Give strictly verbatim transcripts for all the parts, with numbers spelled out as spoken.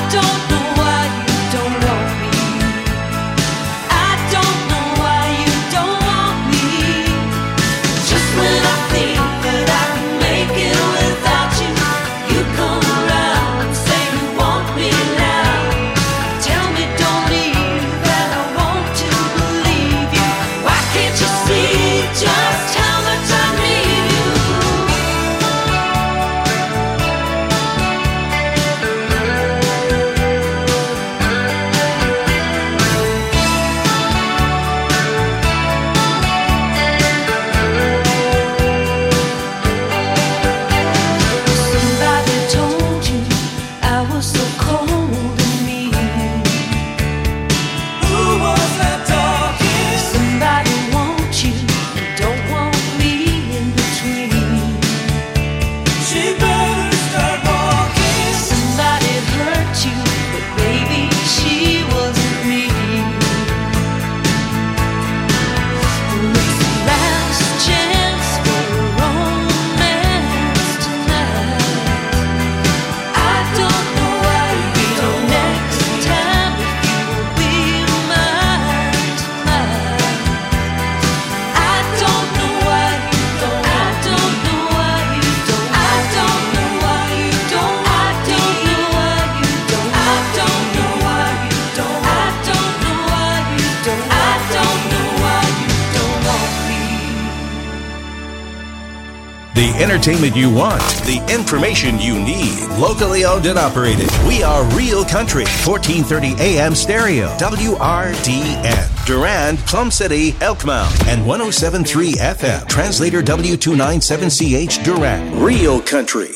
The entertainment you want, the information you need. Locally owned and operated. We are Real Country, fourteen thirty A M stereo, W R D N. Durand, Plum City, Elkmount, and one oh seven point three F M. Translator W two ninety-seven C H Durand. Real Country.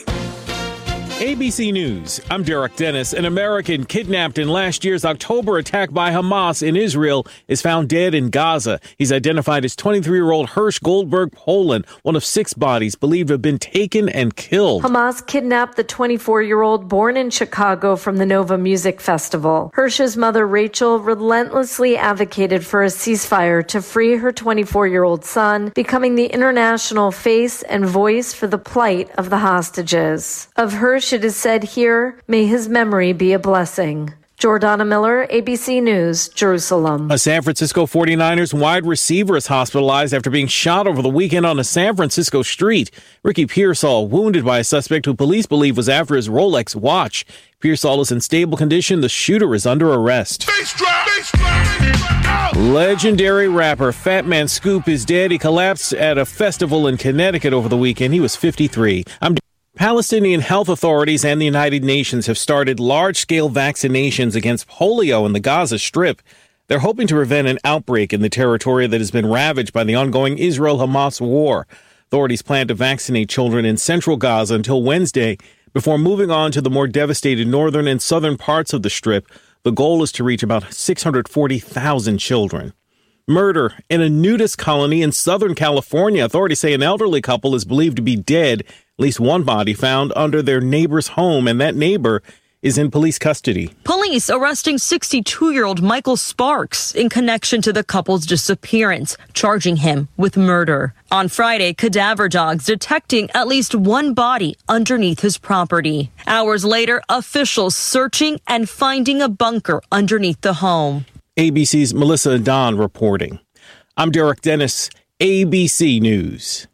A B C News, I'm Derek Dennis. An American kidnapped in last year's October attack by Hamas in Israel is found dead in Gaza. He's identified as twenty-three-year-old Hirsch Goldberg Poland, one of six bodies believed to have been taken and killed. Hamas kidnapped the twenty-four-year-old born in Chicago from the Nova Music Festival. Hirsch's mother, Rachel, relentlessly advocated for a ceasefire to free her twenty-four-year-old son, becoming the international face and voice for the plight of the hostages. Of Hirsch, it is said here, may his memory be a blessing. Jordana Miller, A B C News, Jerusalem. A San Francisco forty-niners wide receiver is hospitalized after being shot over the weekend on a San Francisco street. Ricky Pearsall, wounded by a suspect who police believe was after his Rolex watch. Pearsall is in stable condition. The shooter is under arrest. Face drop, face drop, face drop. Legendary rapper Fat Man Scoop is dead. He collapsed at a festival in Connecticut over the weekend. He was fifty-three. I'm Palestinian health authorities and the United Nations have started large-scale vaccinations against polio in the Gaza Strip. They're hoping to prevent an outbreak in the territory that has been ravaged by the ongoing Israel-Hamas war. Authorities plan to vaccinate children in central Gaza until Wednesday before moving on to the more devastated northern and southern parts of the Strip. The goal is to reach about six hundred forty thousand children. Murder in a nudist colony in Southern California. Authorities say an elderly couple is believed to be dead. At least one body found under their neighbor's home, and that neighbor is in police custody. Police arresting sixty-two-year-old Michael Sparks in connection to the couple's disappearance, charging him with murder. On Friday, cadaver dogs detecting at least one body underneath his property. Hours later, officials searching and finding a bunker underneath the home. A B C's Melissa Don reporting. I'm Derek Dennis, A B C News.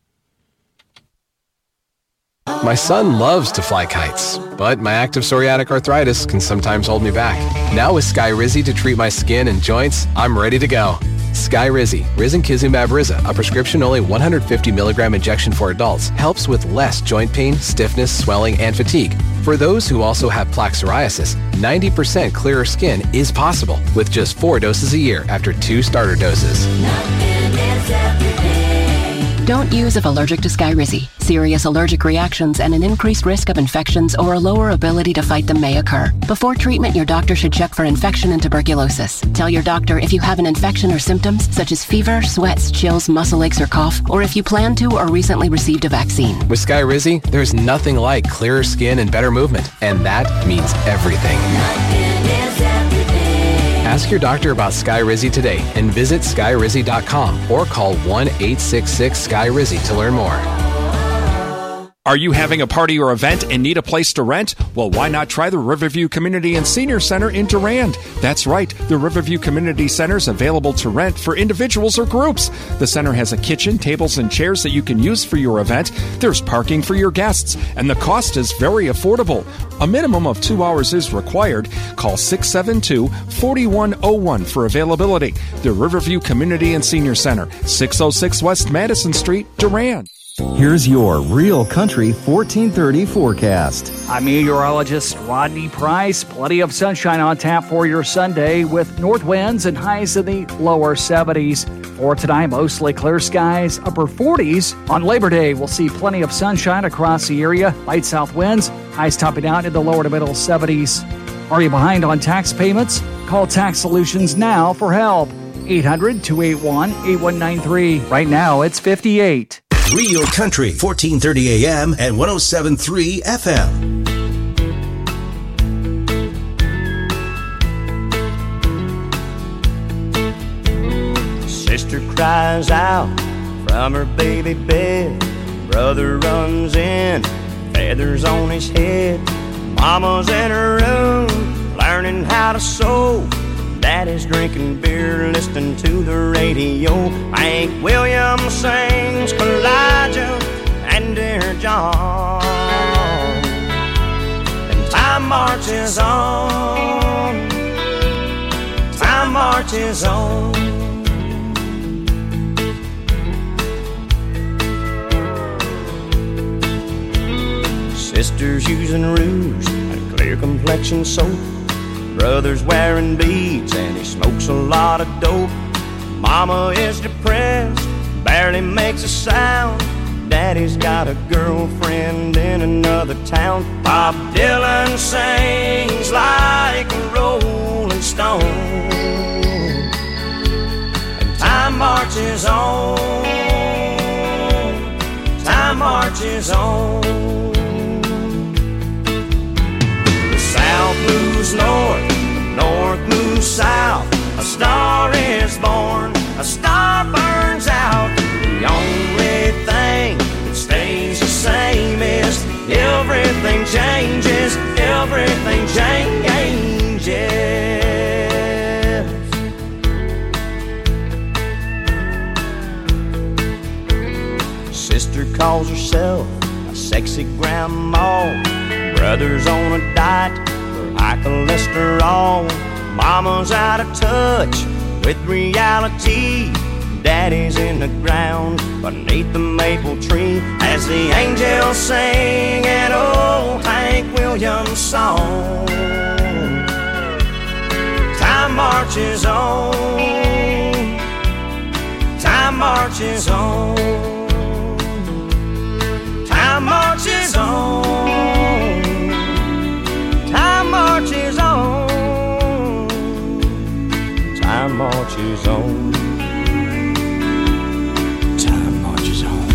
My son loves to fly kites, but my active psoriatic arthritis can sometimes hold me back. Now with Skyrizi to treat my skin and joints, I'm ready to go. Skyrizi, risankizumab Riza, a prescription-only one hundred fifty milligram injection for adults, helps with less joint pain, stiffness, swelling, and fatigue. For those who also have plaque psoriasis, ninety percent clearer skin is possible with just four doses a year after two starter doses. Don't use if allergic to Skyrizi. Serious allergic reactions and an increased risk of infections or a lower ability to fight them may occur. Before treatment, your doctor should check for infection and tuberculosis. Tell your doctor if you have an infection or symptoms such as fever, sweats, chills, muscle aches, or cough, or if you plan to or recently received a vaccine. With Skyrizi, there's nothing like clearer skin and better movement, and that means everything. Ask your doctor about Skyrizi today and visit skyrizi dot com or call one eight six six Sky Rizzi to learn more. Are you having a party or event and need a place to rent? Well, why not try the Riverview Community and Senior Center in Durand? That's right, the Riverview Community Center is available to rent for individuals or groups. The center has a kitchen, tables, and chairs that you can use for your event. There's parking for your guests, and the cost is very affordable. A minimum of two hours is required. Call six seven two, four one zero one for availability. The Riverview Community and Senior Center, six oh six West Madison Street, Durand. Here's your Real Country fourteen thirty forecast. I'm meteorologist Rodney Price. Plenty of sunshine on tap for your Sunday with north winds and highs in the lower seventies. For tonight, mostly clear skies, upper forties. On Labor Day, we'll see plenty of sunshine across the area. Light south winds, highs topping out in the lower to middle seventies. Are you behind on tax payments? Call Tax Solutions now for help. eight hundred, two eight one, eight one nine three. Right now, it's fifty-eight. Real Country, fourteen thirty A M and one oh seven point three F M. Sister cries out from her baby bed. Brother runs in, feathers on his head. Mama's in her room, learning how to sew. Daddy's drinking beer, listening to the radio. Hank Williams sings Elijah and Dear John. And time marches on, time marches on. Sisters using rouge and clear complexion soap. Brother's wearing beads and he smokes a lot of dope. Mama is depressed, barely makes a sound. Daddy's got a girlfriend in another town. Bob Dylan sings like a rolling stone. And time marches on, time marches on. The South moves north, north moves south. A star is born, a star burns out. The only thing that stays the same is everything changes, everything changes. Sister calls herself a sexy grandma. Brother's on a diet for high cholesterol. Mama's out of touch with reality. Daddy's in the ground beneath the maple tree as the angels sing an old Hank Williams song. Time marches on, time marches on, time marches on, time marches on. Time marches on. Time marches on.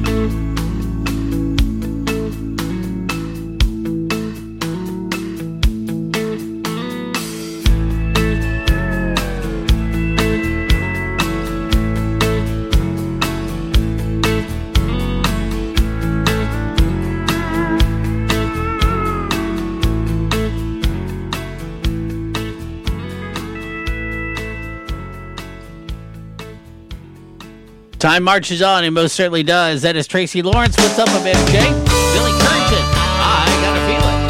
Time marches on, and most certainly does. That is Tracy Lawrence. What's up, M J? Billy Currington. I got a feeling.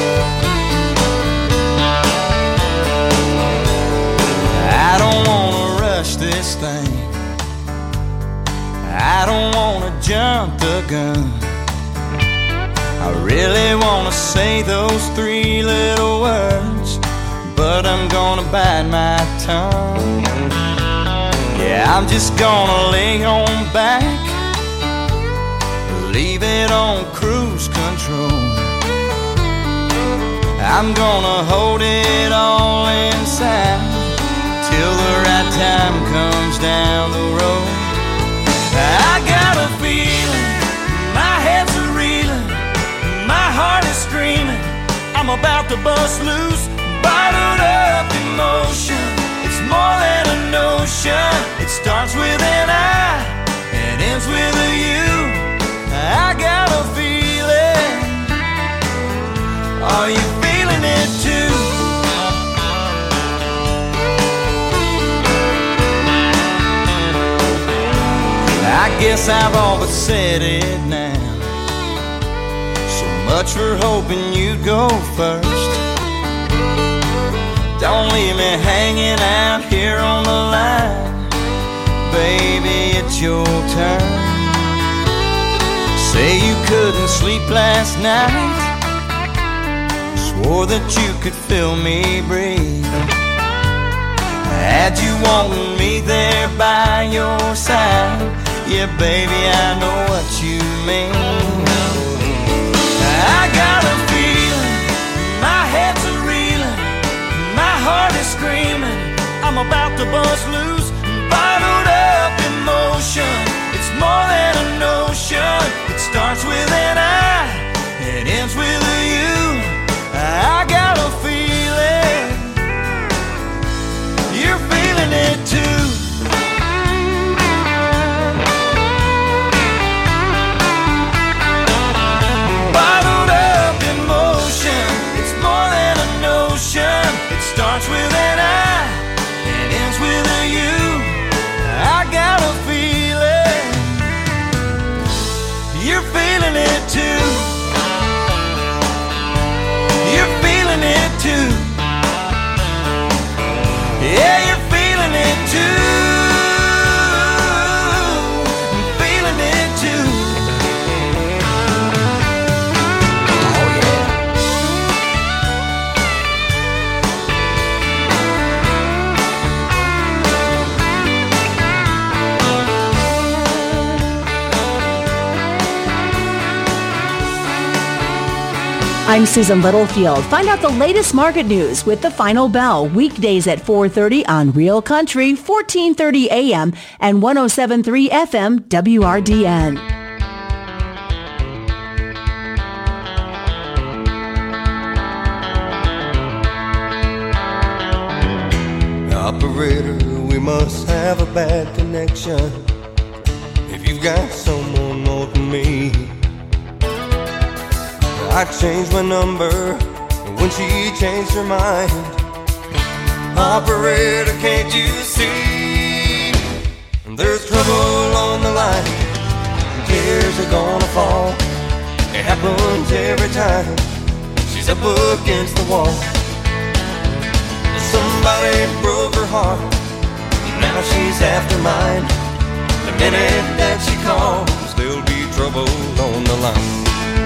I don't want to rush this thing. I don't want to jump the gun. I really want to say those three little words, but I'm gonna bite my tongue. Yeah, I'm just gonna lay on back, leave it on cruise control. I'm gonna hold it all inside till the right time comes down the road. I got a feeling, my head's a reeling, my heart is screaming, I'm about to bust loose, bottled up emotion. It's more than a notion. It starts with an I and ends with a you. I got a feeling. Are you feeling it too? I guess I've all but said it now. So much for hoping you'd go first. Don't leave me hanging out here on the line. Baby, it's your turn. Say you couldn't sleep last night. Swore that you could feel me breathe. Had you wanting me there by your side. Yeah, baby, I know what you mean. I got a feeling, my head's a reeling, my heart is screaming, I'm about to bust loose. Bottled up emotion, it's more than a notion. It starts with an I, it ends with a you. I got a feeling, you're feeling it too. Bottled up emotion, it's more than a notion. It starts with an I, it ends with a you. I got a feeling, you're feeling it too. You're feeling it too. Yeah, you're feeling it too. I'm feeling it too. Oh yeah. I'm Susan Littlefield. Find out the latest market news with The Final Bell, weekdays at four thirty on Real Country, fourteen thirty A M and one oh seven point three F M W R D N. Operator, we must have a bad connection. If you've got someone more than me, I changed my number when she changed her mind. Operator, can't you see? There's trouble on the line. Tears are gonna fall. It happens every time. She's up against the wall. Somebody broke her heart. Now she's after mine. The minute that she calls, there'll be trouble on the line.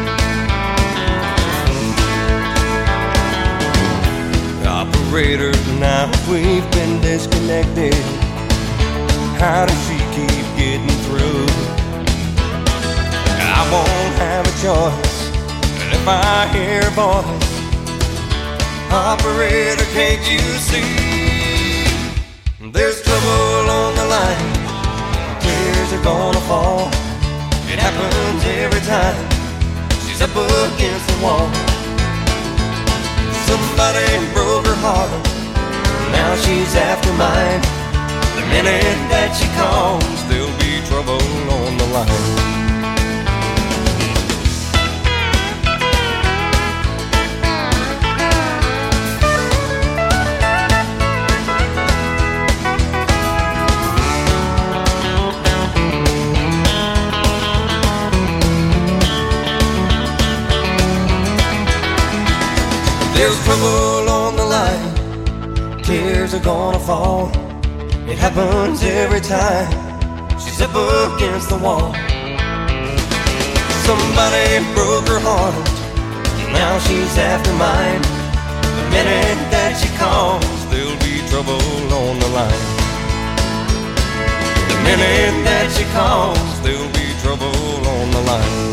Operator, now we've been disconnected. How does she keep getting through? I won't have a choice. And if I hear a voice, operator, can't you see? There's trouble on the line. Tears are gonna fall. It happens every time. She's up against the wall. Somebody broke her heart. Now she's after mine. The minute that she calls, there'll be trouble on the line. There's trouble on the line. Tears are gonna fall. It happens every time. She's up against the wall. Somebody broke her heart. Now she's after mine. The minute that she calls, there'll be trouble on the line. The minute that she calls, there'll be trouble on the line.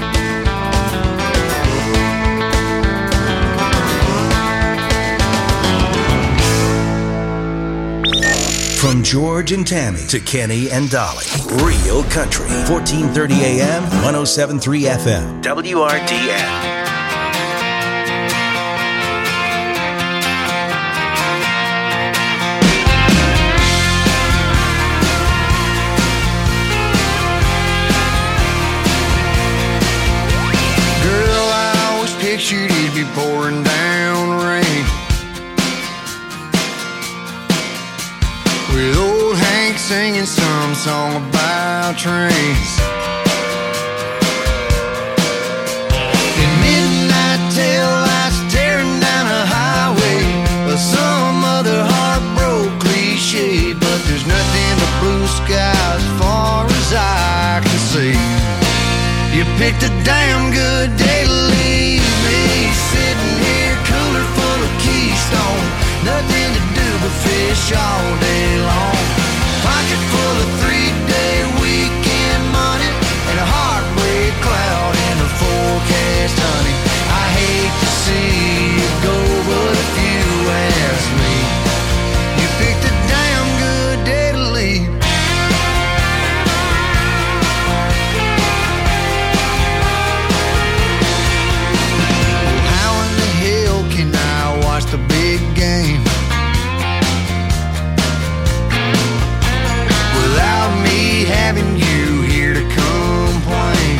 From George and Tammy to Kenny and Dolly. Real Country. fourteen thirty A M, one oh seven point three F M. W R D N. Pictured he'd be pouring song about trains. In midnight tail lights tearing down a highway, or some other heartbroken cliche, but there's nothing but blue skies as far as I can see. You picked a damn good day to leave me, sitting here cooler full of Keystone, nothing to do but fish all day long. Pocket full of three-day weekend money and a heartbreak cloud in the forecast, honey. I hate to see you go, but if you ask me, you picked a damn good day to leave. How in the hell can I watch the big game without me having you here to complain?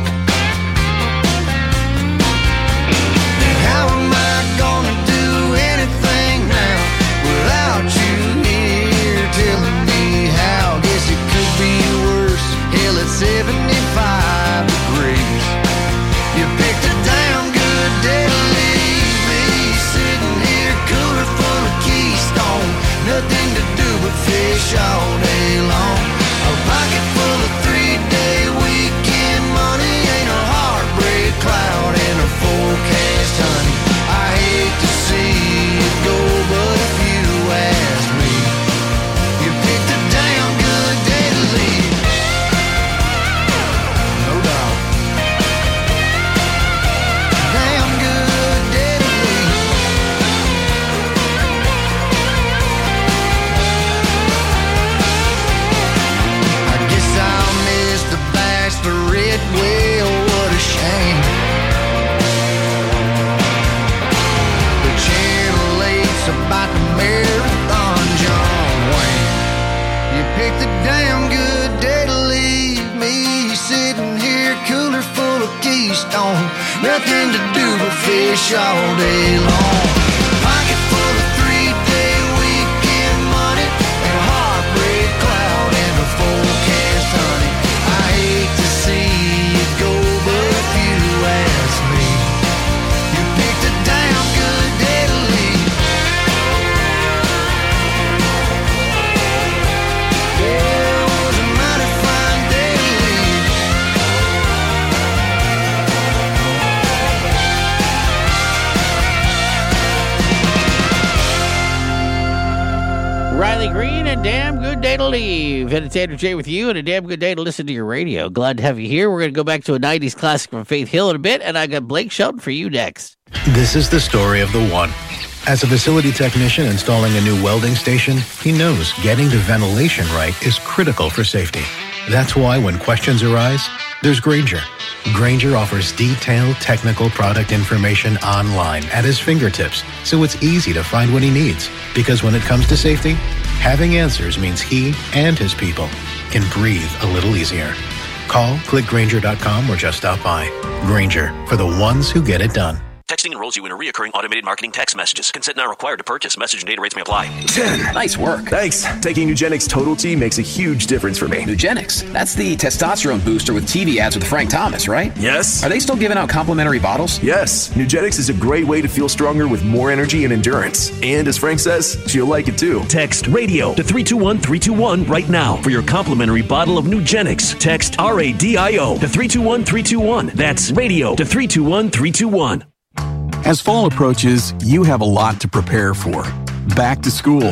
And how am I gonna do anything now without you here telling me how? Guess it could be worse. Hell, it's seventy-five degrees. You picked a damn good day to leave me, sitting here cooler full of Keystone, nothing to do but fish all day long. A pocket full of three-day weekend money, ain't a heartbreak cloud in a forecast, honey. I hate to see it go, but if you ask me, you picked a damn good day to leave. No doubt. Damn good day to leave. I guess I'll miss the bachelorette, well, what a shame. The Channel eight's about the marathon, John Wayne. You picked a damn good day to leave me, sitting here cooler full of Keystone, nothing to do but fish all day long. Pocket full of three-day weekend money and a heartbreak cloud in the forecast, honey. I hate to see it go, but if you ask me, you picked a damn good day to leave. Yeah, it was a mighty fine day to leave. Riley Green, a damn good day to leave. And it's Andrew J with you, and a damn good day to listen to your radio. Glad to have you here. We're going to go back to a nineties classic from Faith Hill in a bit, and I got Blake Shelton for you next. This is the story of the one. As a facility technician installing a new welding station, he knows getting the ventilation right is critical for safety. That's why when questions arise, there's Grainger. Grainger offers detailed technical product information online at his fingertips, so it's easy to find what he needs. Because when it comes to safety, having answers means he and his people can breathe a little easier. Call, click Grainger dot com, or just stop by. Grainger, for the ones who get it done. Texting enrolls you in a reoccurring automated marketing text messages. Consent not required to purchase. Message and data rates may apply. ten. Nice work. Thanks. Taking Nugenix Total T makes a huge difference for me. Nugenix? That's the testosterone booster with T V ads with Frank Thomas, right? Yes. Are they still giving out complimentary bottles? Yes. Nugenix is a great way to feel stronger with more energy and endurance. And as Frank says, she'll like it too. Text RADIO to three two one three two one right now for your complimentary bottle of Nugenix. Text R A D I O to three two one three two one. That's RADIO to three two one three two one. As fall approaches, you have a lot to prepare for. Back to school,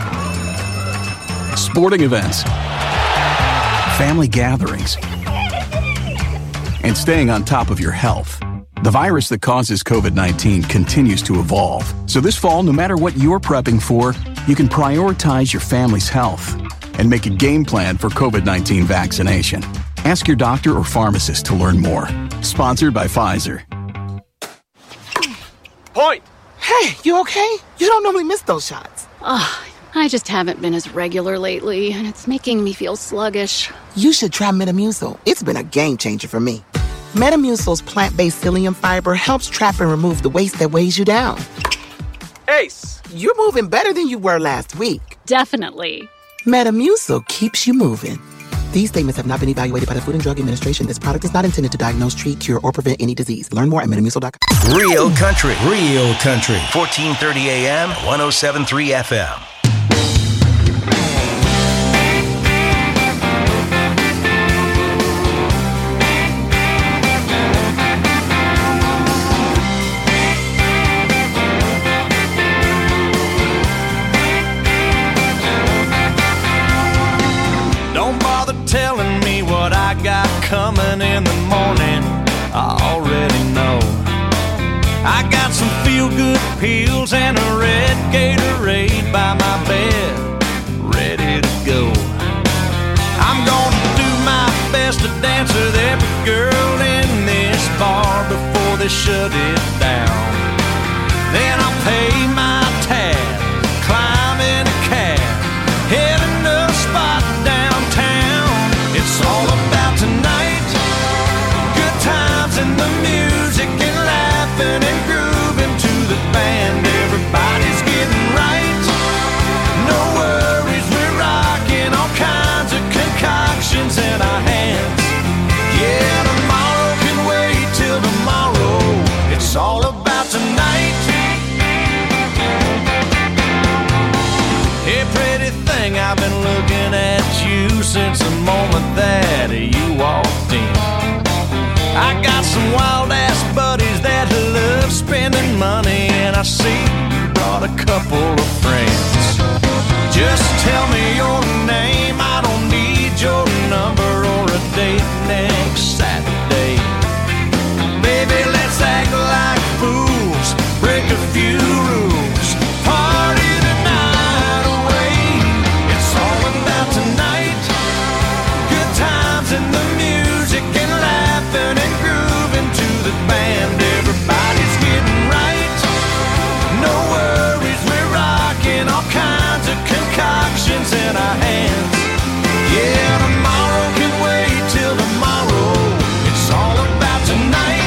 sporting events, family gatherings, and staying on top of your health. The virus that causes COVID nineteen continues to evolve. So this fall, no matter what you're prepping for, you can prioritize your family's health and make a game plan for COVID nineteen vaccination. Ask your doctor or pharmacist to learn more. Sponsored by Pfizer. Point! Hey, you okay? You don't normally miss those shots. Ugh, I just haven't been as regular lately, and it's making me feel sluggish. You should try Metamucil. It's been a game changer for me. Metamucil's plant-based psyllium fiber helps trap and remove the waste that weighs you down. Ace, you're moving better than you were last week. Definitely. Metamucil keeps you moving. These statements have not been evaluated by the Food and Drug Administration. This product is not intended to diagnose, treat, cure, or prevent any disease. Learn more at metamucil dot com. Real country, real country. fourteen thirty A M, one oh seven point three F M. Telling me what I got coming in the morning, I already know. I got some feel-good pills and a red Gatorade by my bed, ready to go. I'm gonna do my best to dance with every girl in this bar before they shut it down. Then I'll pay my tab, climb in a cab, heading to a spot downtown. It's all about tonight, good times and the music and laughing and grooving to the band. Everybody's getting right, no worries, we're rocking all kinds of concoctions in our hands. Yeah, tomorrow can wait till tomorrow. It's all about tonight. Hey, pretty thing, I've been looking at you since the moment that you walked in. I got some wild-ass buddies that love spending money, and I see you brought a couple of friends. Just tell me your name, I don't need your number or a date next Saturday. Baby, let's act like fools, break a few rules, party the night away. It's all about tonight, good times and the music and laughing and grooving to the band. Everybody's getting right, no worries, we're rocking all kinds of concoctions in our hands. Yeah, tomorrow can wait till tomorrow. It's all about tonight.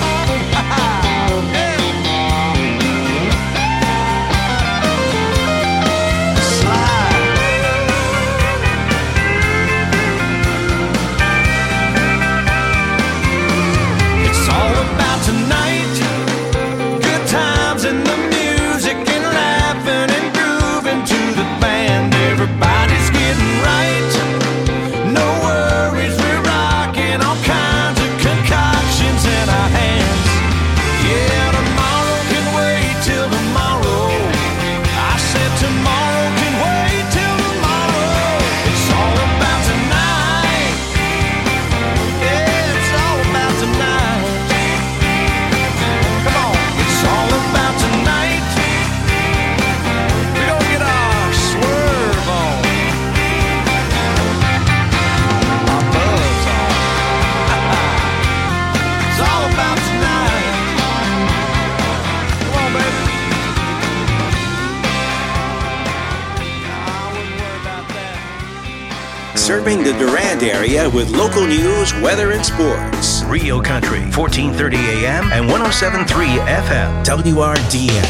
It's all about tonight, good times and the music and laughing and grooving to the band. Everybody's getting right, no worries, we're rocking all kinds of concoctions in our hands. Yeah, tomorrow can wait till tomorrow. I said tomorrow can wait till tomorrow. It's all about tonight. Yeah, it's all about tonight. Come on, it's all about tonight. We're gonna get our swerve on, our buzz on. It's all about tonight. Come on, baby. Serving the Durand area with local news, weather, and sports. Real Country, fourteen thirty A M and one oh seven point three F M, W R D N.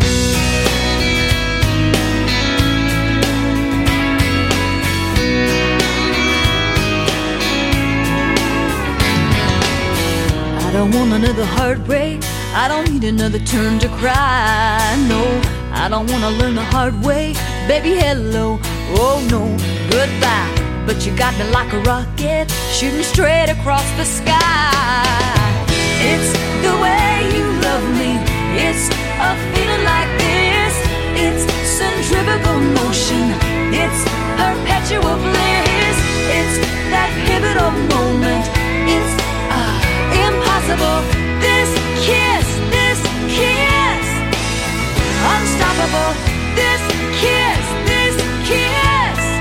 I don't want another heartbreak. I don't need another turn to cry. No, I don't want to learn the hard way. Baby, hello. Oh, no, goodbye. But you got me like a rocket, shooting straight across the sky. It's the way you love me. It's a feeling like this. It's centrifugal motion. It's perpetual bliss. It's that pivotal moment. It's uh, impossible. This kiss, this kiss, unstoppable. This kiss, this kiss.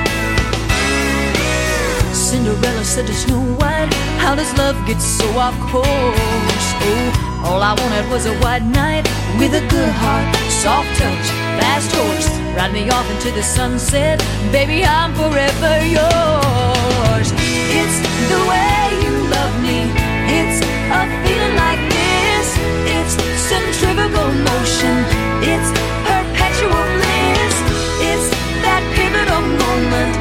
Cinderella said to Snow White, how does love get so off course? Oh, all I wanted was a white knight with a good heart, soft touch, fast horse, ride me off into the sunset. Baby, I'm forever yours. It's the way you love me. It's a feeling like this. It's centrifugal motion. It's perpetual bliss. It's that pivotal moment.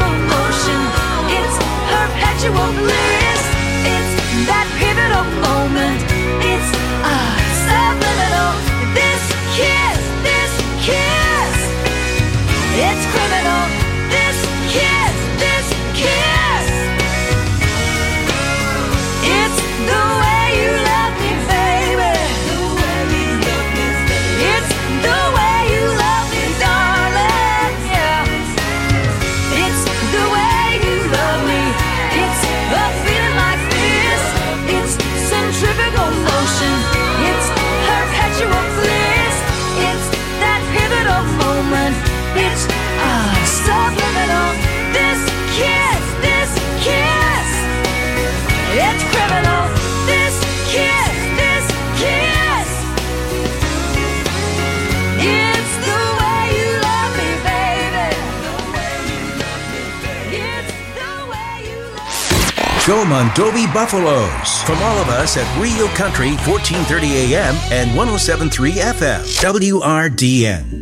motion. It's perpetual bliss. It's that pivotal moment. It's ah, subliminal. This kiss, this kiss. It's criminal. This kiss, this kiss. It's the way you love me, baby. It's the way you love me, darling. Yeah. It's the way you love me. It's a feeling like this. It's centrifugal motion. It's perpetual bliss. It's that pivotal moment. It's ah, subliminal. This kiss, this kiss. It's criminal. This kiss, this kiss. It's the way you love me, baby. It's the way you love me. Go Mondovi Buffaloes. From all of us at Real Country, fourteen thirty A M and one oh seven point three F M, W R D N.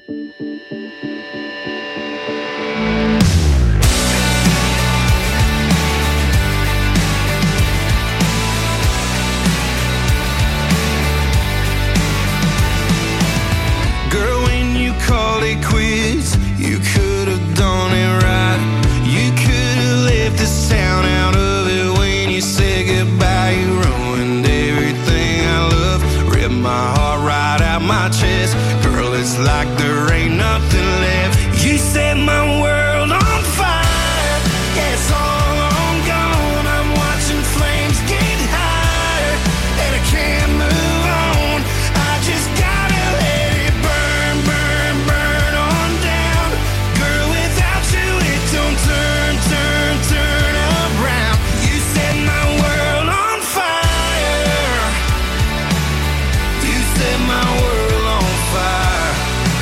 Girl, when you called it quits, you could have done it right. You could have left this town out of it when you said goodbye. You ruined everything I love, ripped my heart right out my chest. Girl, it's like there ain't nothing left. You set my world on fire. Yeah, it's all on gone. I'm watching flames get higher, and I can't move on. I just gotta let it burn, burn, burn on down. Girl, without you, it don't turn, turn, turn around. You set my world on fire. You set my world on fire.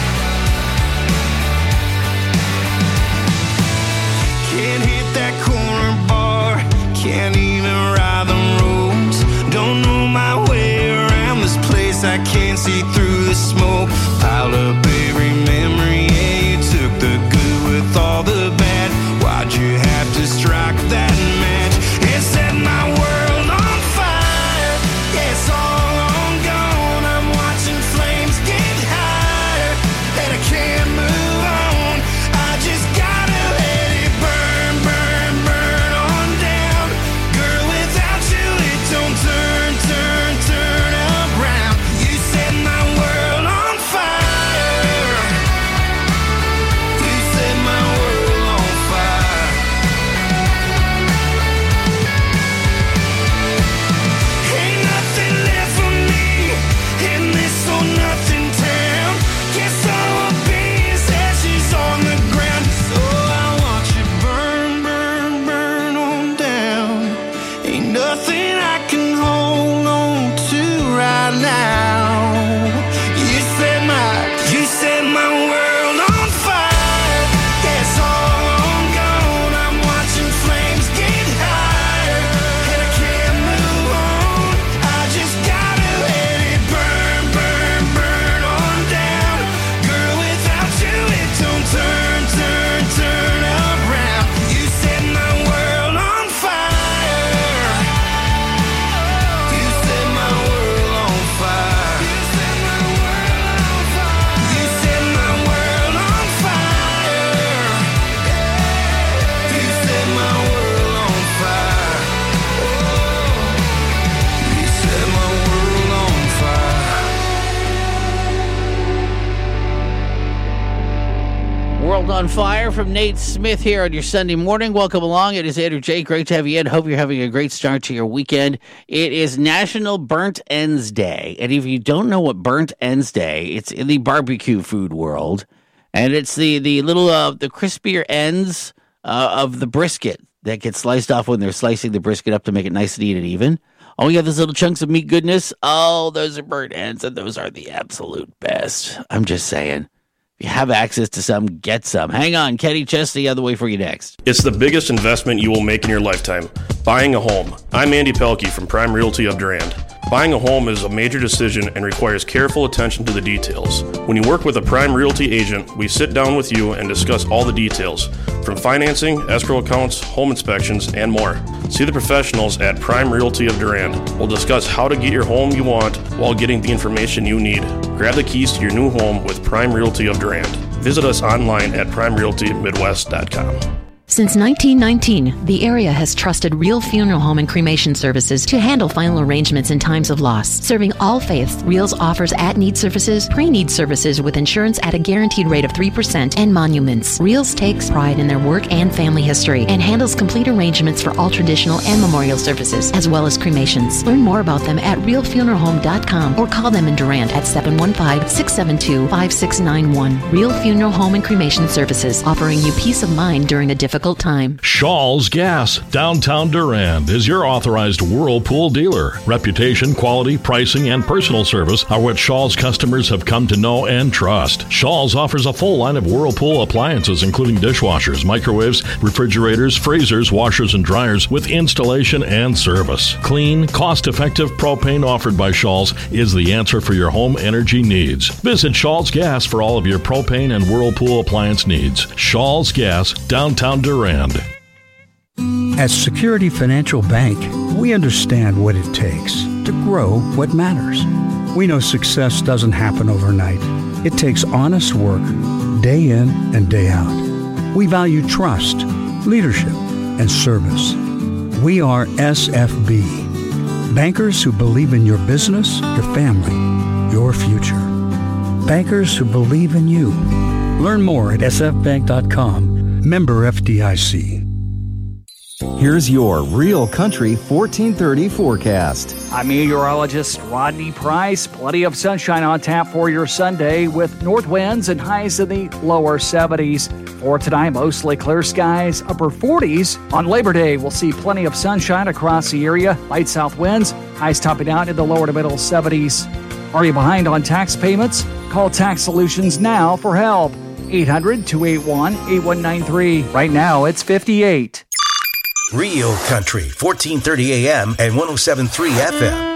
Can't hit that corner bar, can't even ride the roads. Don't know my way around this place, I can't see through the smoke. Piled up every memory, yeah, you took the good with all the bad. Why'd you have to strike that match? It set my world on fire. Yeah, it's all on gone. I'm watching flames get higher, and I can't move on. I just gotta let it burn, burn, burn on down. Girl, without you, it don't turn, turn, turn around. You set my world on fire. You set my world on fire. Ain't nothing left for me in this or nothing town. Guess all I'll be is ashes on the ground. So I want you burn, burn, burn on down. Ain't nothing I can hold on to right now. You set my, you set my world on fire. Yeah, it's all on gone. I'm watching flames get higher, and I can't move on. I just gotta let it burn, burn, burn on down. Girl, without you, it don't turn, turn, turn around. You set my world on fire. You set my world on fire. You set my world on fire. You set my world on fire. You set my world on fire. You set my world on fire. World on Fire from Nate Smith here on your Sunday morning. Welcome along. It is Andrew J. Great to have you in. Hope you're having a great start to your weekend. It is National Burnt Ends Day. And if you don't know what Burnt Ends Day, it's in the barbecue food world. And it's the, the little, uh, the crispier ends uh, of the brisket that get sliced off when they're slicing the brisket up to make it nice and even even. Oh, you have those little chunks of meat goodness. Oh, those are burnt ends, and those are the absolute best. I'm just saying. If you have access to some, get some. Hang on, Kenny Chesney on the way for you next. It's the biggest investment you will make in your lifetime, buying a home. I'm Andy Pelkey from Prime Realty of Durand. Buying a home is a major decision and requires careful attention to the details. When you work with a Prime Realty agent, we sit down with you and discuss all the details, from financing, escrow accounts, home inspections, and more. See the professionals at Prime Realty of Durand. We'll discuss how to get your home you want while getting the information you need. Grab the keys to your new home with Prime Realty of Durand. Visit us online at prime realty midwest dot com. Since nineteen nineteen, the area has trusted Real Funeral Home and Cremation Services to handle final arrangements in times of loss. Serving all faiths, Reals offers at-need services, pre-need services with insurance at a guaranteed rate of three percent, and monuments. Reals takes pride in their work and family history and handles complete arrangements for all traditional and memorial services, as well as cremations. Learn more about them at real funeral home dot com or call them in Durand at seven one five, six seven two, five six nine one. Real Funeral Home and Cremation Services, offering you peace of mind during a difficult time. Shaw's Gas, downtown Durand, is your authorized Whirlpool dealer. Reputation, quality, pricing, and personal service are what Shaw's customers have come to know and trust. Shaw's offers a full line of Whirlpool appliances, including dishwashers, microwaves, refrigerators, freezers, washers, and dryers with installation and service. Clean, cost-effective propane offered by Shaw's is the answer for your home energy needs. Visit Shaw's Gas for all of your propane and Whirlpool appliance needs. Shaw's Gas, downtown Durand. At Security Financial Bank, we understand what it takes to grow what matters. We know success doesn't happen overnight. It takes honest work, day in and day out. We value trust, leadership, and service. We are S F B, bankers who believe in your business, your family, your future. Bankers who believe in you. Learn more at s f bank dot com. Member F D I C. Here's your Real Country fourteen thirty forecast. I'm meteorologist Rodney Price. Plenty of sunshine on tap for your Sunday with north winds and highs in the lower seventies. For tonight, mostly clear skies, upper forties. On Labor Day, we'll see plenty of sunshine across the area. Light south winds, highs topping out in the lower to middle seventies. Are you behind on tax payments? Call Tax Solutions now for help. eight hundred, two eight one, eight one nine three. Right now, it's fifty-eight. Real Country, fourteen thirty A M and one oh seven point three F M.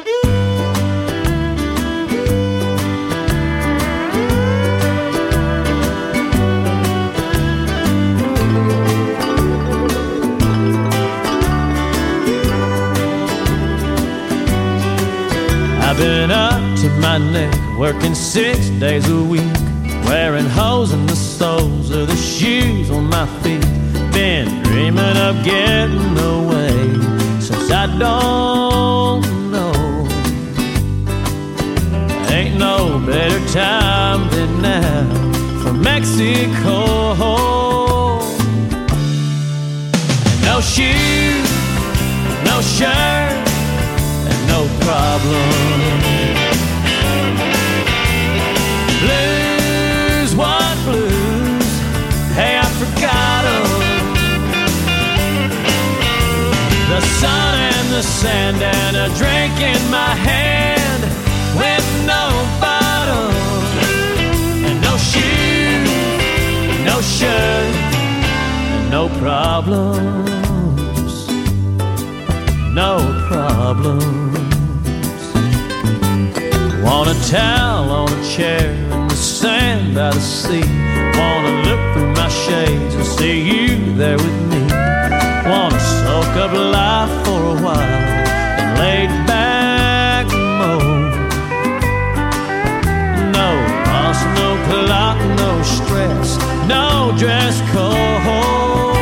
I've been up to my neck, working six days a week, wearing holes in the soles of the shoes on my feet. Been dreaming of getting away since I don't know. Ain't no better time than now for Mexico. No shoes, no shirt, and no problem. Blues, what blues? Hey, I forgot 'em. The sun and the sand and a drink in my hand with no bottle and no shoes, no shirt, and no problems, no problems. Want a towel on a chair in the sand by the sea. Wanna look through my shades and see you there with me. Wanna soak up life for a while and lay back mode. No boss, no clock, no stress, no dress code.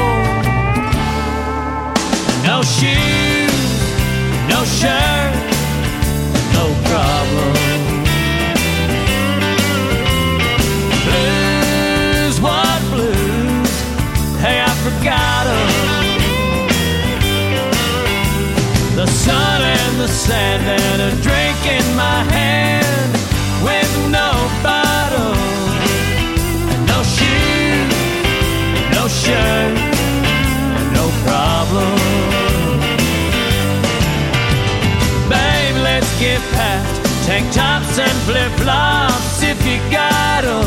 No shoes, no shirt, no problem. Blues, what blues? Hey, I forgot 'em. The sun and the sand and a drink in my hand with no bottle and no shoes, no shirt, and no problem. Babe, let's get past tank tops and flip-flops if you got 'em.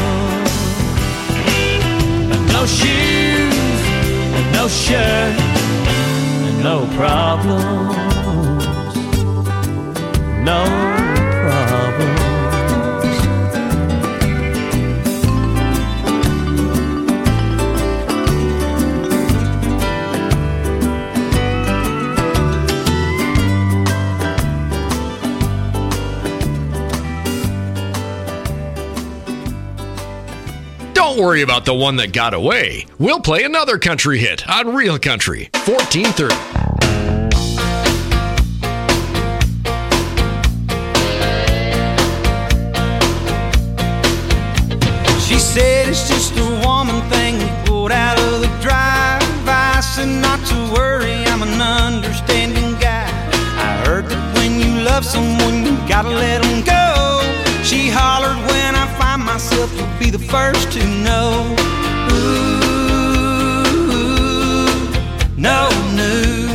And no shoes, and no shirt, and no problem. no problems. Don't worry about the one that got away. We'll play another country hit on Real Country, fourteen thirty. She said it's just a woman thing we pulled out of the drive. I said not to worry, I'm an understanding guy. I heard that when you love someone, you gotta let them go. She hollered, when I find myself, you'll be the first to know. Ooh, no news.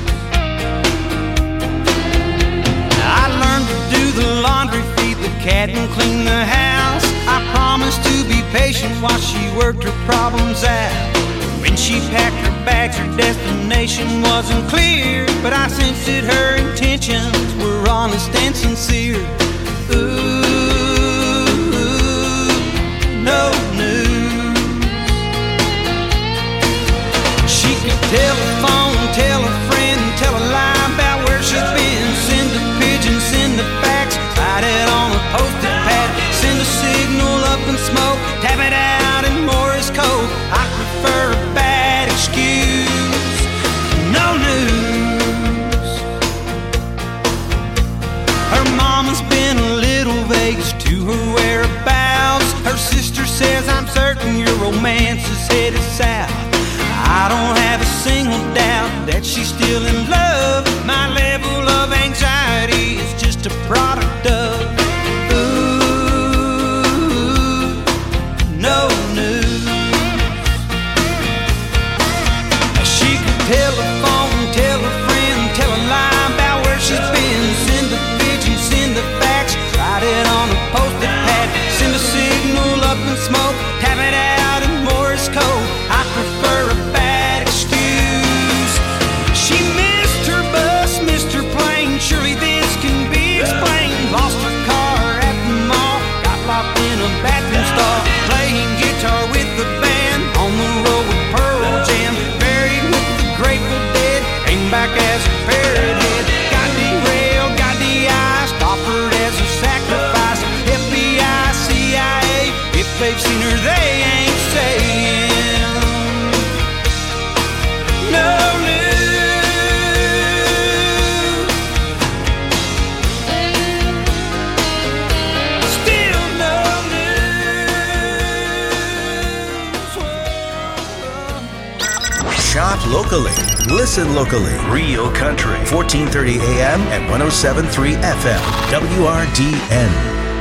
I learned to do the laundry, feed the cat, and clean the house. I promised to be patient while she worked her problems out. When she packed her bags, her destination wasn't clear, but I sensed that her intentions were honest and sincere. Ooh, no news. She could telephone, tell a friend, tell a lie about where she's been. Send a pigeon, send a fax, write it on a post-it pad. Send a signal up in smoke, tap it out in Morse code. I prefer a bad excuse. No news. Her mama's been a little vague as to her whereabouts. Her sister says, I'm certain your romance is headed south. I don't have a single doubt that she's still in love. My level of anxiety is just a product of ooh, no news. She could telephone, tell a friend, tell a lie about where she's been. Send a pigeon, send a fax, write it on a post-it pad. Send a signal up in smoke, tap it out in Morse code. I prefer a bad excuse. She missed her bus, missed her plane. Surely this can be explained. Lost her car at the mall, got locked in a bathroom stall. Playing guitar with the band, on the road with Pearl Jam. Buried with the Grateful Dead, came back as a parrot head. Got derailed, got D I, offered as a sacrifice. F B I, C I A, if they've seen her, they ain't saying no news. Still no news. Shop locally. Listen locally. Real Country. fourteen thirty A M and one oh seven point three F M. W R D N.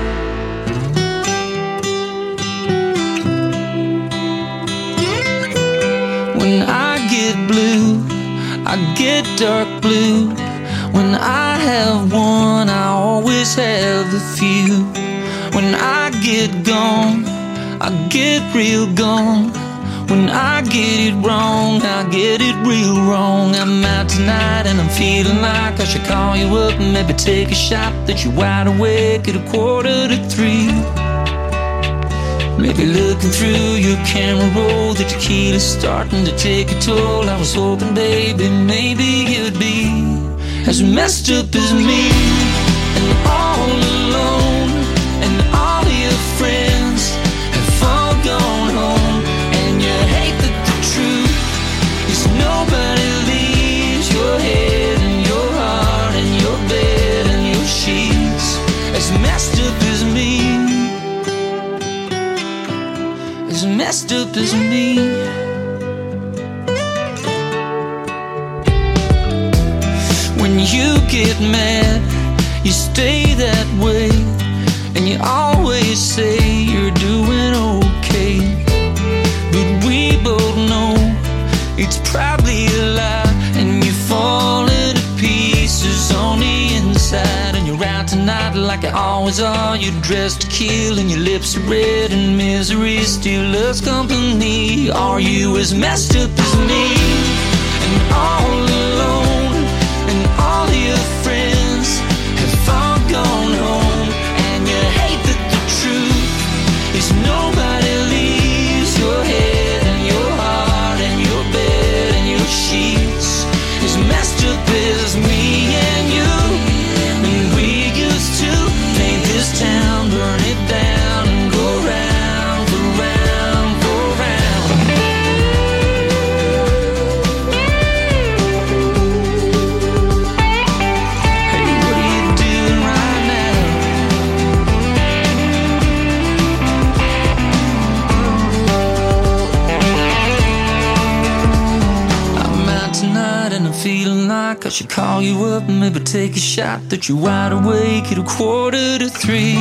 When I get blue, I get dark blue. When I have one, I always have a few. When I get gone, I get real gone. When I get it wrong, I get it real wrong. I'm out tonight and I'm feeling like I should call you up and maybe take a shot that you're wide awake at a quarter to three. Maybe looking through your camera roll, the tequila's starting to take a toll. I was hoping, baby, maybe you'd be as messed up as me, and all alone, and all your friends have all gone home, and you hate that the truth is nobody leaves your head and your heart and your bed and your sheets as messed up as me, as messed up as me. When you get mad, you stay that way, and you always say you're doing okay. But we both know it's probably a lie, and you fall into pieces on the inside. And you're out tonight like you always are. You're dressed to kill, and your lips are red, and misery still loves company. Are you as messed up as me, and all alone? And all your friends have all feeling like I should call you up and maybe take a shot that you're wide awake at a quarter to three.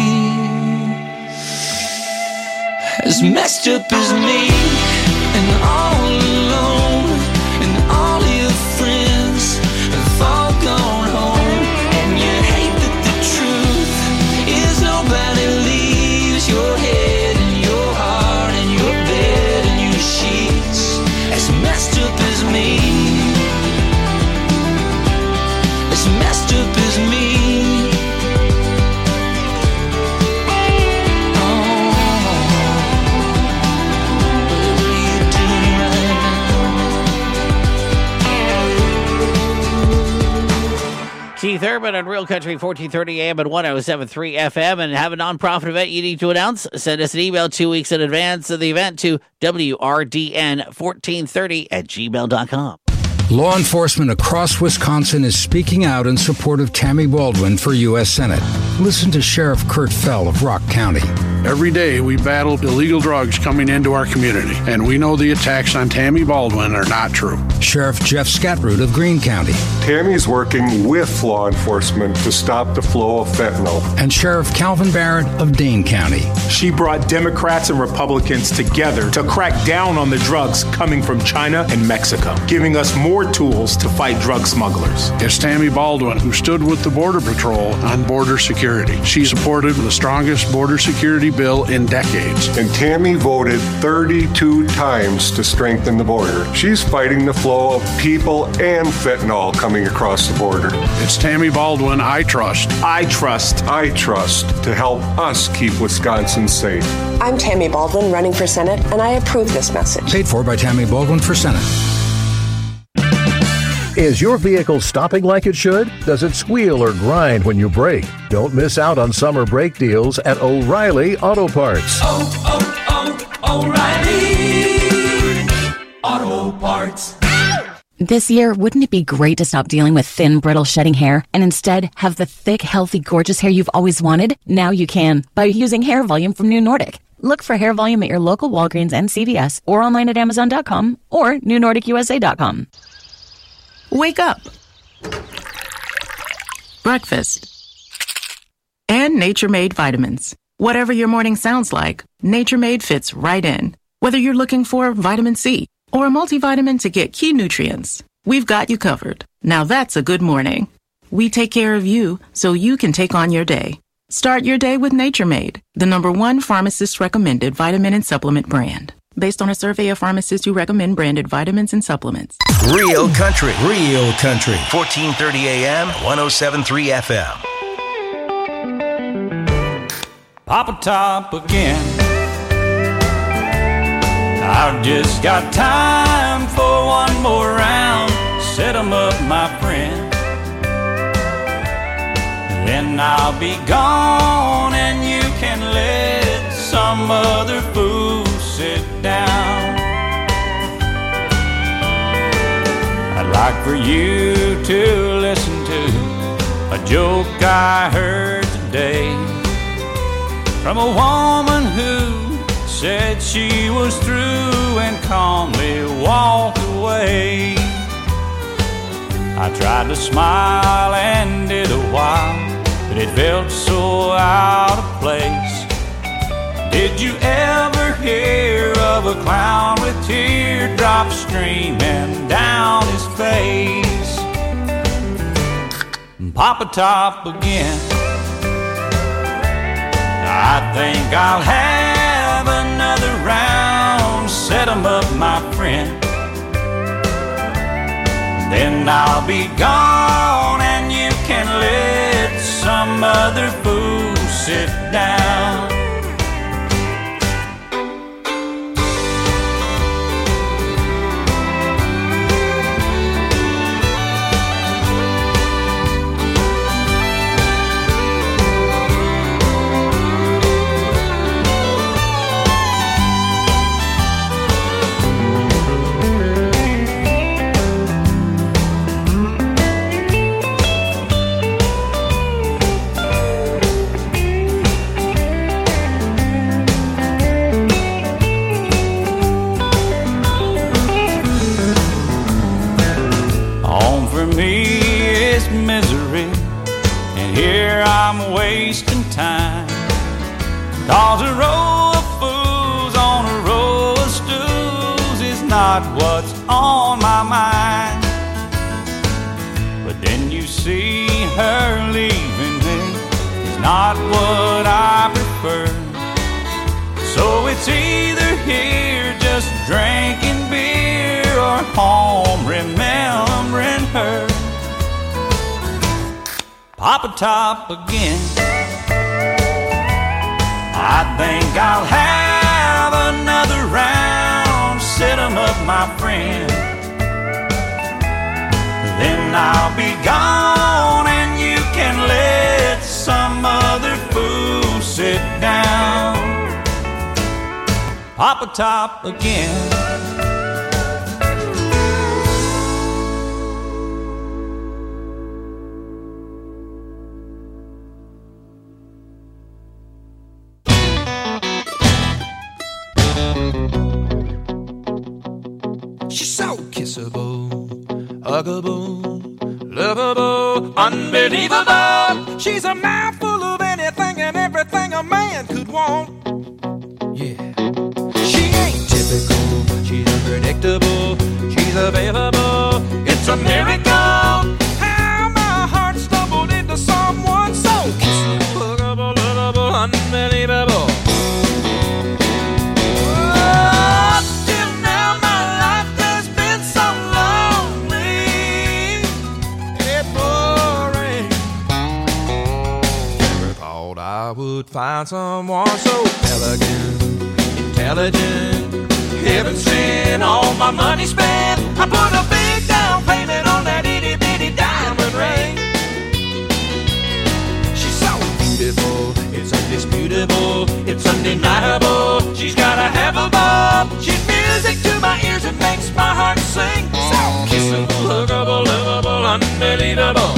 As messed up as me, and all alone, and all your friends have all gone home, and you hate that the truth is nobody leaves your head and your heart and your bed and your sheets. As messed up as me, as messed up as me. Keith Urban on Real Country fourteen thirty A M and one oh seven point three F M. And have a nonprofit event you need to announce? Send us an email two weeks in advance of the event to W R D N fourteen thirty at gmail dot com. Law enforcement across Wisconsin is speaking out in support of Tammy Baldwin for U S Senate. Listen to Sheriff Kurt Fell of Rock County. Every day we battle illegal drugs coming into our community, and we know the attacks on Tammy Baldwin are not true. Sheriff Jeff Scatroot of Greene County. Tammy's working with law enforcement to stop the flow of fentanyl. And Sheriff Calvin Barrett of Dane County. She brought Democrats and Republicans together to crack down on the drugs coming from China and Mexico, giving us more tools to fight drug smugglers. It's Tammy Baldwin who stood with the Border Patrol on border security. She supported the strongest border security bill in decades. And Tammy voted thirty-two times to strengthen the border. She's fighting the flow of people and fentanyl coming across the border. It's Tammy Baldwin I trust. I trust. I trust to help us keep Wisconsin safe. I'm Tammy Baldwin running for Senate, and I approve this message. Paid for by Tammy Baldwin for Senate. Is your vehicle stopping like it should? Does it squeal or grind when you brake? Don't miss out on summer brake deals at O'Reilly Auto Parts. Oh, oh, oh, O'Reilly Auto Parts. This year, wouldn't it be great to stop dealing with thin, brittle, shedding hair and instead have the thick, healthy, gorgeous hair you've always wanted? Now you can by using Hair Volume from New Nordic. Look for Hair Volume at your local Walgreens and C V S or online at Amazon dot com or New Nordic U S A dot com. Wake up. Breakfast. And Nature Made vitamins. Whatever your morning sounds like, Nature Made fits right in. Whether you're looking for vitamin C or a multivitamin to get key nutrients, we've got you covered. Now that's a good morning. We take care of you so you can take on your day. Start your day with Nature Made, the number one pharmacist recommended vitamin and supplement brand. Based on a survey of pharmacists who recommend branded vitamins and supplements. Real Country. Real Country. fourteen thirty A M, one oh seven point three F M. Papa Top again. I've just got time for one more round. Set 'em up, my friend. Then I'll be gone and you can let some other fool sit down. I'd like for you to listen to a joke I heard today from a woman who said she was through and calmly walked away. I tried to smile and did a while, but it felt so out of place. Did you ever hear of a clown with teardrops streaming down his face? Papa Top again. I think I'll have another round. Set 'em up, my friend. Then I'll be gone and you can let some other fool sit down. misery, and here I'm wasting time. Cause a row of fools on a row of stools is not what's on my mind. But then you see her leaving me is not what I prefer. So it's either here just drinking beer or home remembering her. Papa Top again. I think I'll have another round, sit 'em up, my friend. Then I'll be gone and you can let some other fool sit down. Papa Top again. She's so kissable, huggable, lovable, unbelievable. She's a mouthful of anything and everything a man could want. Yeah. She ain't typical, she's unpredictable, she's available. It's a miracle how my heart stumbled into someone so kissable, huggable, lovable, unbelievable. I would find someone so elegant, intelligent, heaven sent, all my money spent. I put a big down payment on that itty bitty diamond ring. She's so beautiful, it's undisputable, it's undeniable. She's got a half a bob, she's music to my ears, it makes my heart sing. So kissable, huggable, lovable, unbelievable.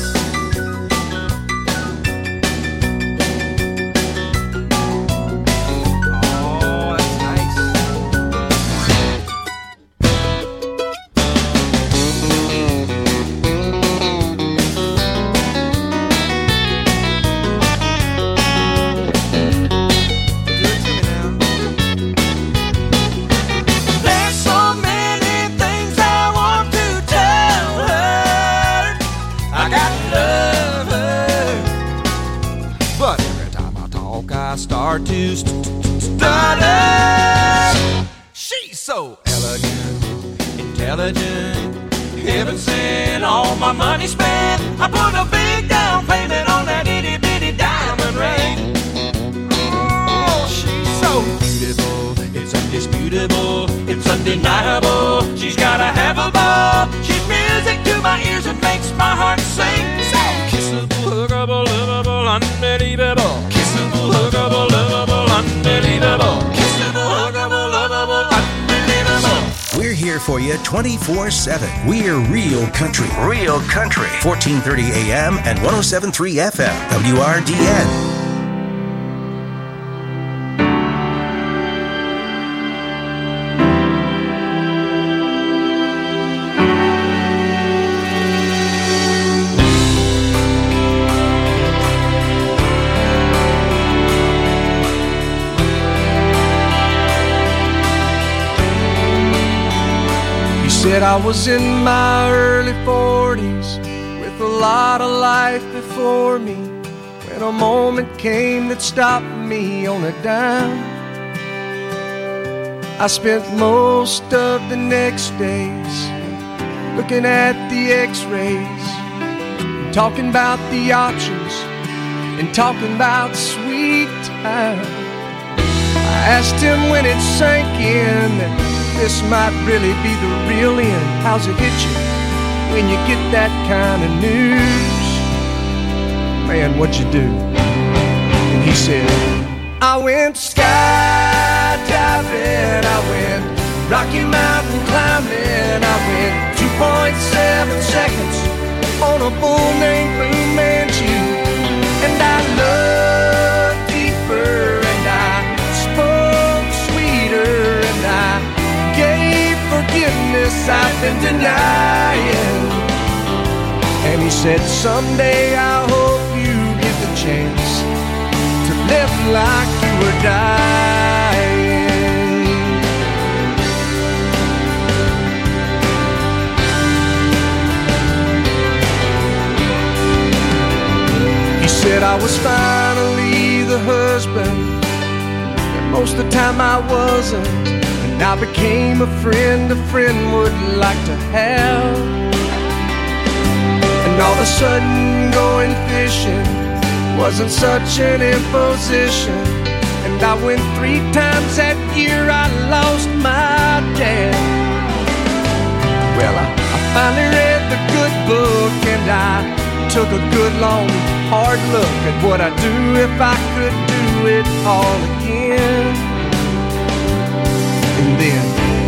Start to st- stutter. She's so elegant, intelligent, heaven sent, all my money spent. I put a big down payment on that itty bitty diamond ring. Oh, she's so beautiful, it's undisputable, it's undeniable. She's got a half a bob, she's music to my ears, it makes my heart sing. So kissable, huggable, lovable, unbelievable. Kissable, huggable, lovable, unbelievable. Kissable, huggable, lovable, unbelievable. We're here for you twenty-four seven. We're Real Country. Real Country. fourteen thirty A M and one oh seven point three F M. W R D N. Said I was in my early forties with a lot of life before me, when a moment came that stopped me on a dime. I spent most of the next days looking at the x-rays, talking about the options and talking about sweet time. I asked him when it sank in that this might really be the real end. How's it hit you when you get that kind of news? Man, what'd you do? And he said, I went skydiving, I went Rocky Mountain climbing, I went two point seven seconds on a bull named Fu Manchu. And I loved deeper, and I spoke sweeter, and I gave forgiveness I've been denying. And he said, someday I hope you get the chance to live like you were dying. He said I was finally the husband, and most of the time I wasn't. And I became a friend a friend would like to have. And all of a sudden going fishing wasn't such an imposition. And I went three times that year, I lost my dad. Well, I, I finally read the good book, and I took a good long hard look at what I'd do if I could do it all again. And then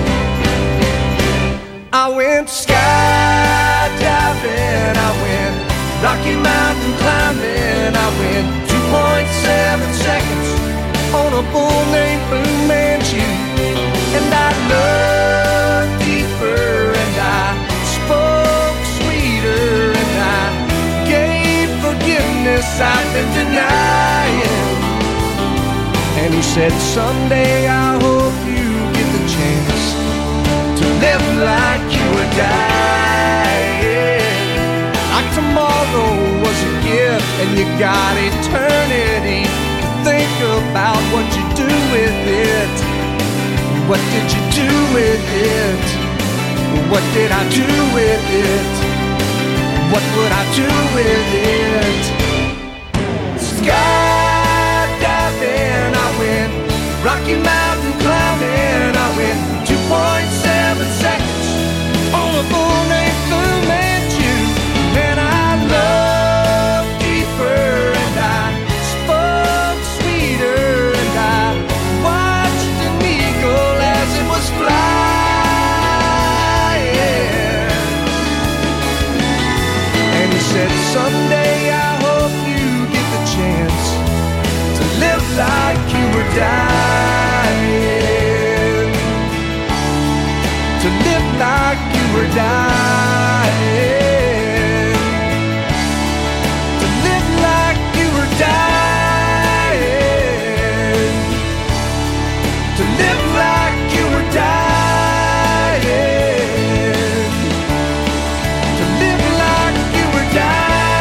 I went skydiving, I went Rocky Mountain climbing, I went two point seven seconds on a bull named Fu Manchu. And I looked deeper, and I spoke sweeter, and I gave forgiveness I've been denying. And he said, someday I hope you get the chance to live like you were dying. Like tomorrow was a gift, and you got eternity to think about what you do with it. What did you do with it? What did I do with it? What would I do with it? Skydiving, I went Rocky Mountain climbing, I went two point seven seconds on a bull named Fu Manchu. And I looked deeper, and I spoke sweeter, and I watched an eagle as it was flying. And he said, someday I hope you get the chance to live like you were dying. To live like you were dying. To live like you were dying. To live like you were dying. To live like you were dying.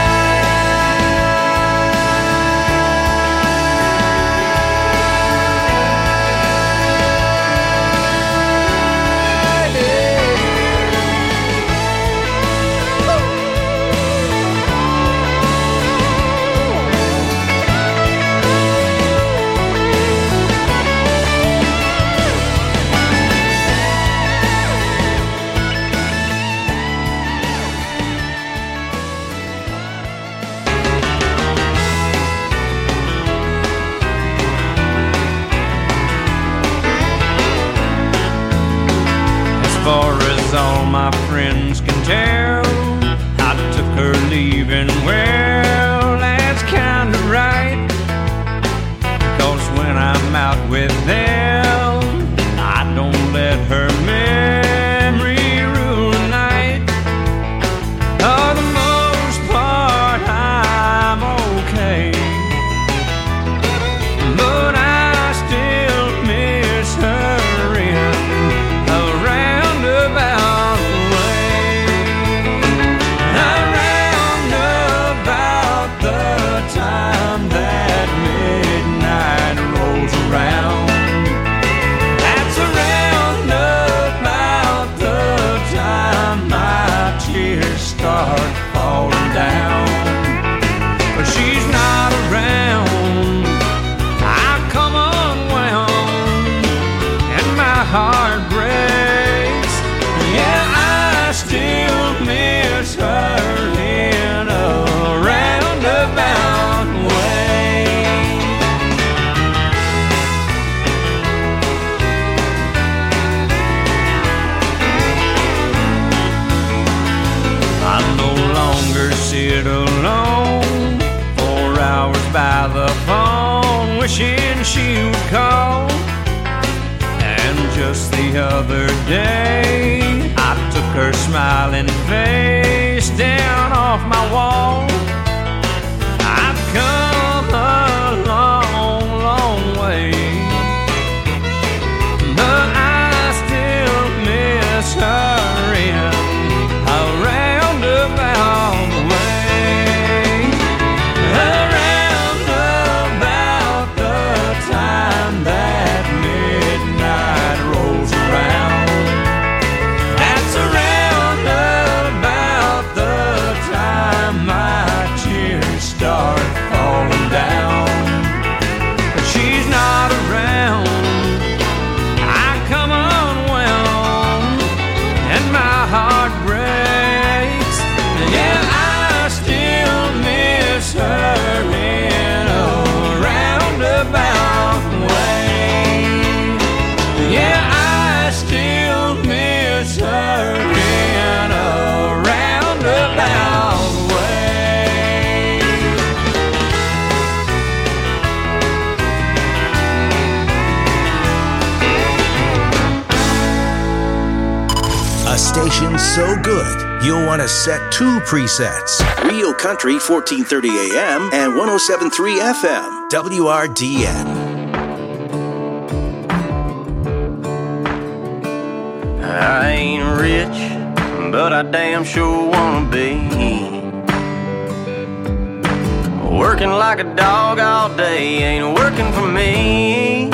As far as all my friends can tell, I took her leaving well. That's kinda right, because when I'm out with them, I don't let her memory rule the night. For the most part, I'm okay, but I still miss her in a roundabout way. Around about the time that midnight rolls around, that's around about the time my tears start falling down. But she's not around, I come unwound, and my heart breaks. Yeah, I still miss her in a roundabout way. I no longer sit alone four hours by the phone, wishing she would call. And just the other day, I took her smiling face down off my wall. I've come a long, long way, but I still miss her in a roundabout way. Around about the time that midnight rolls around, that's around about the time my tears start falling down. But she's not around, I come unwound, and my heart breaks. Yeah, I still miss her in a roundabout way. Yeah, I still miss her in a roundabout way. A station so good, you'll want to set two presets. Real Country fourteen thirty A M and one oh seven point three F M, W R D N. I ain't rich, but I damn sure wanna be. Working like a dog all day ain't working for me.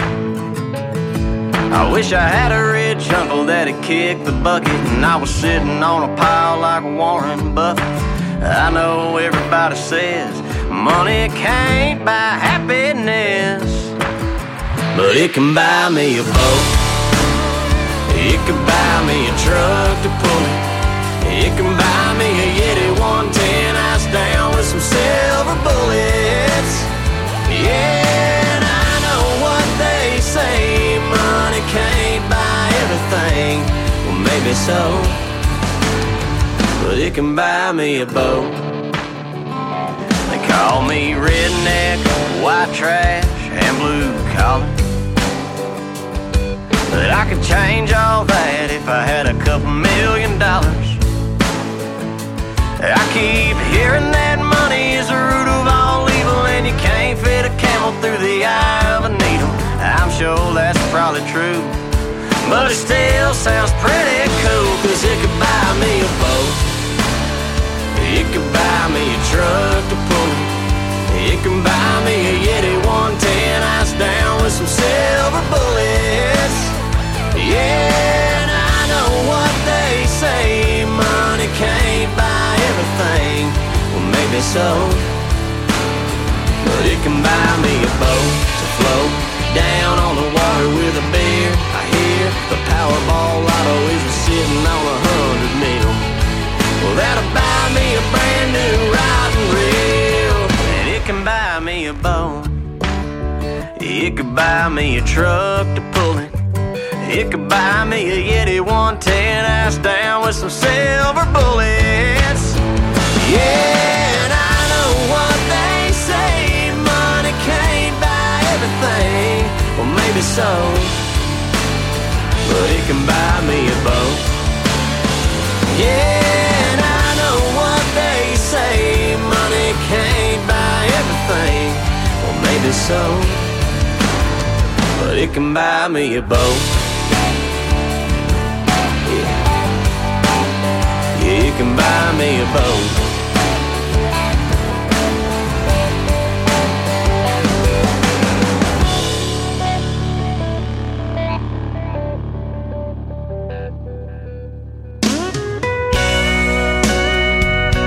I wish I had a rich uncle that'd kick the bucket and I was sitting on a pile like Warren Buffett. I know everybody says money can't buy happiness, but it can buy me a boat. It can buy me a truck to pull it. It can buy me a Yeti one ten ice down with some silver bullets. Yeah, and I know what they say, money can't buy everything. Well, maybe so, but it can buy me a boat. They call me redneck, white trash, and blue collar, but I could change all that if I had a couple million dollars. I keep hearing that money is the root of all evil, and you can't fit a camel through the eye of a needle. I'm sure that's probably true, but it still sounds pretty cool, cause it could buy me a boat. It could buy me a truck to pull it. It can buy me a Yeti one ten ice down with some silver bullets. Yeah, and I know what they say, money can't buy everything. Well, maybe so, but it can buy me a boat to float down on the water with a beer. I hear the Powerball lotto is sitting on a hundred mil. Well, that'll buy me a brand new rod and reel. And it can buy me a boat. It could buy me a truck to pull it. It could buy me a Yeti one ten ice down with some silver bullets. Yeah, and I know what they say, money can't buy everything. Well, maybe so, but it can buy me a boat. Yeah, and I know what they say, money can't buy everything. Well, maybe so, but it can buy me a boat. Yeah, it can buy me a boat.